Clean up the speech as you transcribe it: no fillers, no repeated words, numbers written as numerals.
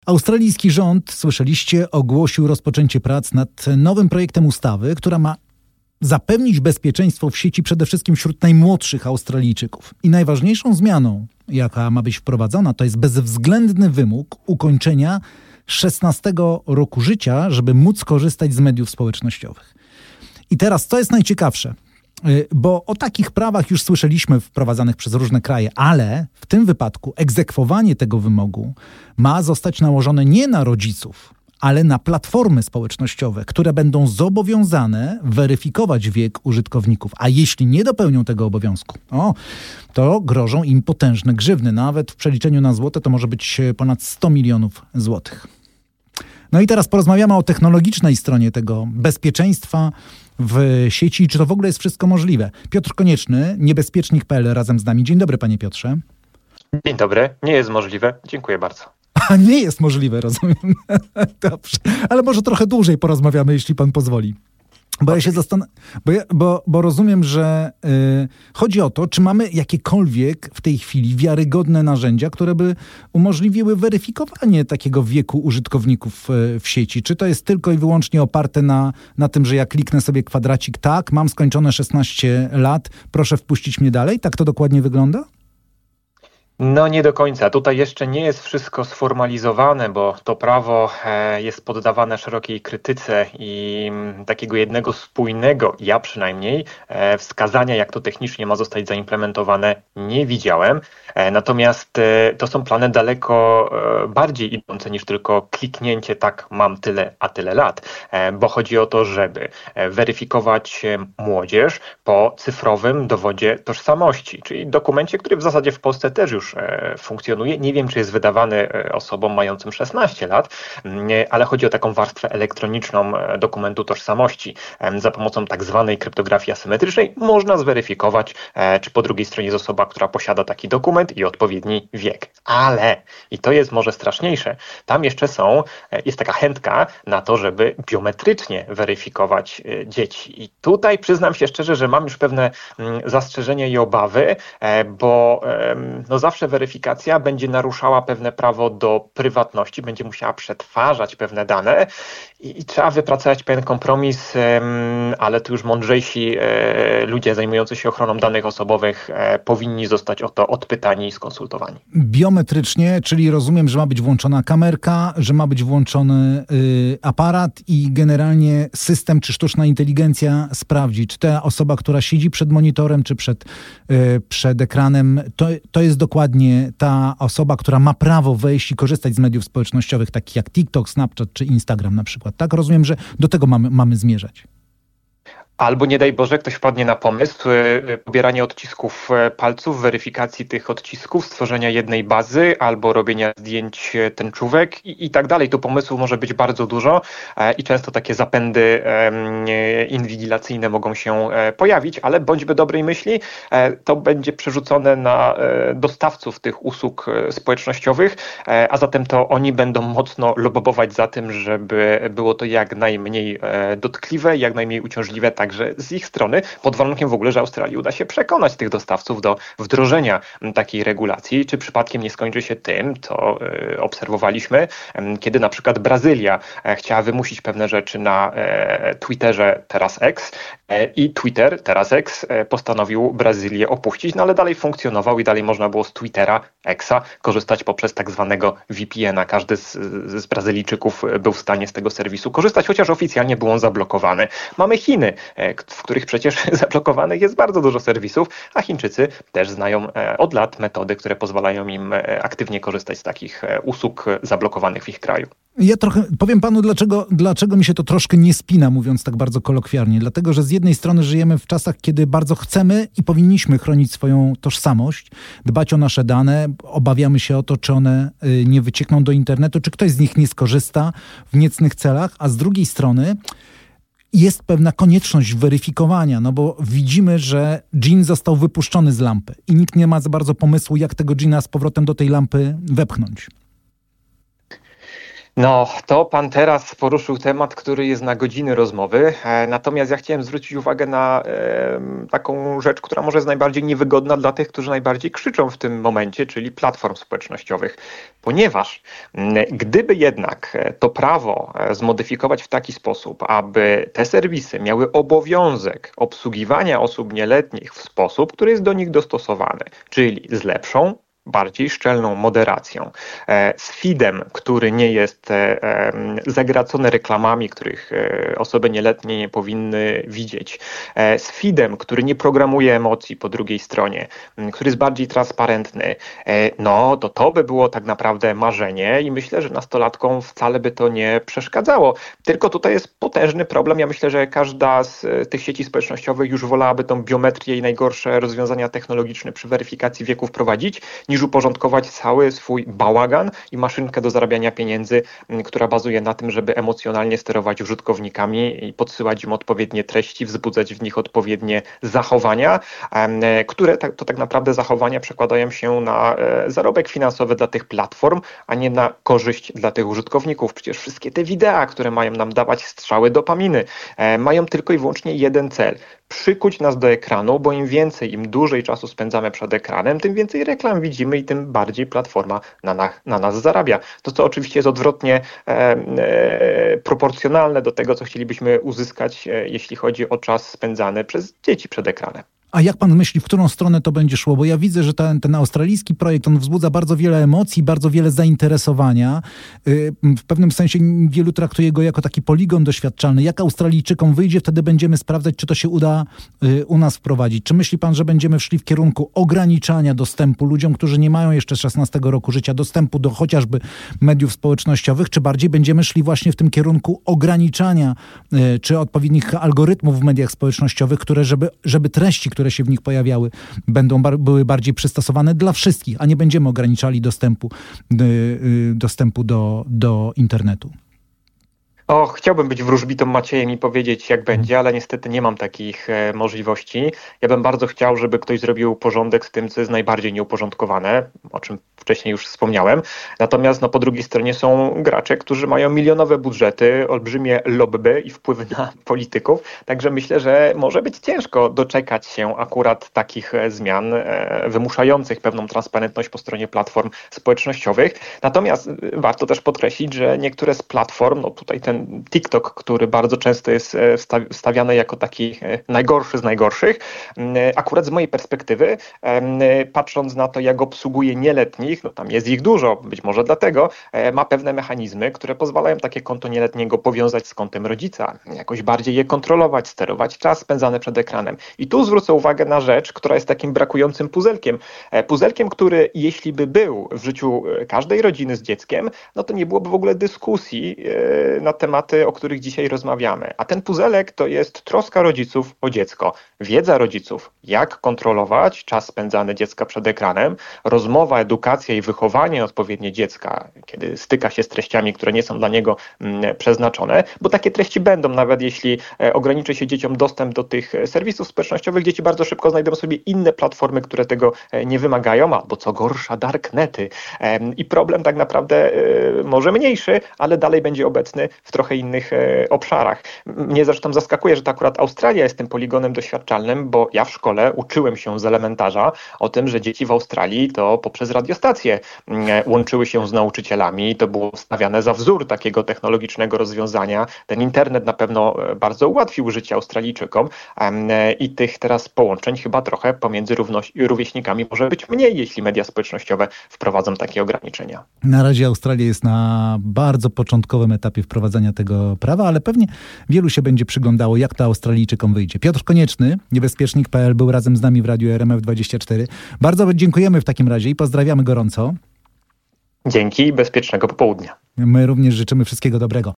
Australijski rząd, słyszeliście, ogłosił rozpoczęcie prac nad nowym projektem ustawy, która ma zapewnić bezpieczeństwo w sieci przede wszystkim wśród najmłodszych Australijczyków. I najważniejszą zmianą, jaka ma być wprowadzona, to jest bezwzględny wymóg ukończenia 16 roku życia, żeby móc korzystać z mediów społecznościowych. I teraz, co jest najciekawsze, bo o takich prawach już słyszeliśmy wprowadzanych przez różne kraje, ale w tym wypadku egzekwowanie tego wymogu ma zostać nałożone nie na rodziców, ale na platformy społecznościowe, które będą zobowiązane weryfikować wiek użytkowników. A jeśli nie dopełnią tego obowiązku, to grożą im potężne grzywny. Nawet w przeliczeniu na złote to może być ponad 100 milionów złotych. No i teraz porozmawiamy o technologicznej stronie tego bezpieczeństwa w sieci. Czy to w ogóle jest wszystko możliwe? Piotr Konieczny, niebezpiecznik.pl razem z nami. Dzień dobry, panie Piotrze. Dzień dobry. Nie jest możliwe. Dziękuję bardzo. A nie jest możliwe, rozumiem. Dobrze. Ale może trochę dłużej porozmawiamy, jeśli pan pozwoli. Bo ja się zastanawiam, bo rozumiem, że chodzi o to, czy mamy jakiekolwiek w tej chwili wiarygodne narzędzia, które by umożliwiły weryfikowanie takiego wieku użytkowników w sieci. Czy to jest tylko i wyłącznie oparte na tym, że ja kliknę sobie kwadracik, tak, mam skończone 16 lat, proszę wpuścić mnie dalej? Tak to dokładnie wygląda? No nie do końca. Tutaj jeszcze nie jest wszystko sformalizowane, bo to prawo jest poddawane szerokiej krytyce i takiego jednego spójnego, ja przynajmniej, wskazania, jak to technicznie ma zostać zaimplementowane, nie widziałem. Natomiast to są plany daleko bardziej idące niż tylko kliknięcie, tak, mam tyle, a tyle lat, bo chodzi o to, żeby weryfikować młodzież po cyfrowym dowodzie tożsamości, czyli dokumencie, który w zasadzie w Polsce też już funkcjonuje. Nie wiem, czy jest wydawany osobom mającym 16 lat, ale chodzi o taką warstwę elektroniczną dokumentu tożsamości. Za pomocą tak zwanej kryptografii asymetrycznej można zweryfikować, czy po drugiej stronie jest osoba, która posiada taki dokument i odpowiedni wiek. Ale, i to jest może straszniejsze, tam jeszcze jest taka chętka na to, żeby biometrycznie weryfikować dzieci. I tutaj przyznam się szczerze, że mam już pewne zastrzeżenia i obawy, bo zawsze weryfikacja będzie naruszała pewne prawo do prywatności, będzie musiała przetwarzać pewne dane i trzeba wypracować pewien kompromis, ale tu już mądrzejsi ludzie zajmujący się ochroną danych osobowych powinni zostać o to odpytani i skonsultowani. Biometrycznie, czyli rozumiem, że ma być włączona kamerka, że ma być włączony aparat i generalnie system czy sztuczna inteligencja sprawdzi, czy ta osoba, która siedzi przed monitorem, czy przed ekranem, to jest dokładnie ta osoba, która ma prawo wejść i korzystać z mediów społecznościowych, takich jak TikTok, Snapchat czy Instagram na przykład. Tak? Rozumiem, że do tego mamy zmierzać. Albo nie daj Boże, ktoś wpadnie na pomysł pobierania odcisków palców, weryfikacji tych odcisków, stworzenia jednej bazy albo robienia zdjęć tęczówek i tak dalej. Tu pomysłów może być bardzo dużo i często takie zapędy inwigilacyjne mogą się pojawić, ale bądźmy dobrej myśli, to będzie przerzucone na dostawców tych usług społecznościowych, a zatem to oni będą mocno lobbować za tym, żeby było to jak najmniej dotkliwe, jak najmniej uciążliwe, także z ich strony, pod warunkiem w ogóle, że Australii uda się przekonać tych dostawców do wdrożenia takiej regulacji, czy przypadkiem nie skończy się tym, co obserwowaliśmy, kiedy na przykład Brazylia chciała wymusić pewne rzeczy na Twitterze, teraz X, i Twitter, teraz X, postanowił Brazylię opuścić, no ale dalej funkcjonował i dalej można było z Twittera, Xa, korzystać poprzez tak zwanego VPN-a. Każdy z Brazylijczyków był w stanie z tego serwisu korzystać, chociaż oficjalnie był on zablokowany. Mamy Chiny, w których przecież zablokowanych jest bardzo dużo serwisów, a Chińczycy też znają od lat metody, które pozwalają im aktywnie korzystać z takich usług zablokowanych w ich kraju. Ja trochę powiem panu, dlaczego mi się to troszkę nie spina, mówiąc tak bardzo kolokwialnie. Dlatego, że z jednej strony żyjemy w czasach, kiedy bardzo chcemy i powinniśmy chronić swoją tożsamość, dbać o nasze dane, obawiamy się o to, czy one nie wyciekną do internetu, czy ktoś z nich nie skorzysta w niecnych celach, a z drugiej strony jest pewna konieczność weryfikowania, no bo widzimy, że dżin został wypuszczony z lampy i nikt nie ma za bardzo pomysłu, jak tego dżina z powrotem do tej lampy wepchnąć. No, to pan teraz poruszył temat, który jest na godziny rozmowy, natomiast ja chciałem zwrócić uwagę na taką rzecz, która może jest najbardziej niewygodna dla tych, którzy najbardziej krzyczą w tym momencie, czyli platform społecznościowych. Ponieważ gdyby jednak to prawo zmodyfikować w taki sposób, aby te serwisy miały obowiązek obsługiwania osób nieletnich w sposób, który jest do nich dostosowany, czyli z lepszą, bardziej szczelną moderacją, z feedem, który nie jest zagracony reklamami, których osoby nieletnie nie powinny widzieć, z feedem, który nie programuje emocji po drugiej stronie, który jest bardziej transparentny, no to by było tak naprawdę marzenie i myślę, że nastolatkom wcale by to nie przeszkadzało. Tylko tutaj jest potężny problem. Ja myślę, że każda z tych sieci społecznościowych już wolałaby tą biometrię i najgorsze rozwiązania technologiczne przy weryfikacji wieku wprowadzić, niż uporządkować cały swój bałagan i maszynkę do zarabiania pieniędzy, która bazuje na tym, żeby emocjonalnie sterować użytkownikami i podsyłać im odpowiednie treści, wzbudzać w nich odpowiednie zachowania, które to tak naprawdę zachowania przekładają się na zarobek finansowy dla tych platform, a nie na korzyść dla tych użytkowników. Przecież wszystkie te wideo, które mają nam dawać strzały dopaminy, mają tylko i wyłącznie jeden cel: przykuć nas do ekranu, bo im więcej, im dłużej czasu spędzamy przed ekranem, tym więcej reklam widzimy i tym bardziej platforma na nas zarabia. To oczywiście jest odwrotnie proporcjonalne do tego, co chcielibyśmy uzyskać, jeśli chodzi o czas spędzany przez dzieci przed ekranem. A jak pan myśli, w którą stronę to będzie szło? Bo ja widzę, że ten australijski projekt, on wzbudza bardzo wiele emocji, bardzo wiele zainteresowania. W pewnym sensie wielu traktuje go jako taki poligon doświadczalny. Jak Australijczykom wyjdzie, wtedy będziemy sprawdzać, czy to się uda u nas wprowadzić. Czy myśli pan, że będziemy szli w kierunku ograniczania dostępu ludziom, którzy nie mają jeszcze 16 roku życia, dostępu do chociażby mediów społecznościowych, czy bardziej będziemy szli właśnie w tym kierunku ograniczania czy odpowiednich algorytmów w mediach społecznościowych, które żeby treści, które się w nich pojawiały, były bardziej przystosowane dla wszystkich, a nie będziemy ograniczali dostępu do internetu? Chciałbym być wróżbitą Maciejem i powiedzieć, jak będzie, ale niestety nie mam takich możliwości. Ja bym bardzo chciał, żeby ktoś zrobił porządek z tym, co jest najbardziej nieuporządkowane, o czym wcześniej już wspomniałem. Natomiast po drugiej stronie są gracze, którzy mają milionowe budżety, olbrzymie lobby i wpływy na polityków. Także myślę, że może być ciężko doczekać się akurat takich zmian wymuszających pewną transparentność po stronie platform społecznościowych. Natomiast warto też podkreślić, że niektóre z platform, tutaj ten TikTok, który bardzo często jest stawiany jako taki najgorszy z najgorszych, akurat z mojej perspektywy, patrząc na to, jak obsługuje nieletnich, tam jest ich dużo, być może dlatego, ma pewne mechanizmy, które pozwalają takie konto nieletniego powiązać z kontem rodzica, jakoś bardziej je kontrolować, sterować czas spędzany przed ekranem. I tu zwrócę uwagę na rzecz, która jest takim brakującym puzelkiem. Puzelkiem, który jeśli by był w życiu każdej rodziny z dzieckiem, to nie byłoby w ogóle dyskusji na tematy, o których dzisiaj rozmawiamy. A ten puzelek to jest troska rodziców o dziecko, wiedza rodziców, jak kontrolować czas spędzany dziecka przed ekranem, rozmowa, edukacja i wychowanie odpowiednie dziecka, kiedy styka się z treściami, które nie są dla niego przeznaczone, bo takie treści będą, nawet jeśli ograniczy się dzieciom dostęp do tych serwisów społecznościowych, dzieci bardzo szybko znajdą sobie inne platformy, które tego nie wymagają, albo co gorsza, darknety. I problem tak naprawdę może mniejszy, ale dalej będzie obecny w trochę innych obszarach. Mnie zresztą zaskakuje, że to akurat Australia jest tym poligonem doświadczalnym, bo ja w szkole uczyłem się z elementarza o tym, że dzieci w Australii to poprzez radiostacje łączyły się z nauczycielami. To było stawiane za wzór takiego technologicznego rozwiązania. Ten internet na pewno bardzo ułatwił życie Australijczykom i tych teraz połączeń chyba trochę pomiędzy rówieśnikami może być mniej, jeśli media społecznościowe wprowadzą takie ograniczenia. Na razie Australia jest na bardzo początkowym etapie wprowadzania tego prawa, ale pewnie wielu się będzie przyglądało, jak to Australijczykom wyjdzie. Piotr Konieczny, niebezpiecznik.pl, był razem z nami w Radiu RMF24. Bardzo dziękujemy w takim razie i pozdrawiamy gorąco. Dzięki i bezpiecznego popołudnia. My również życzymy wszystkiego dobrego.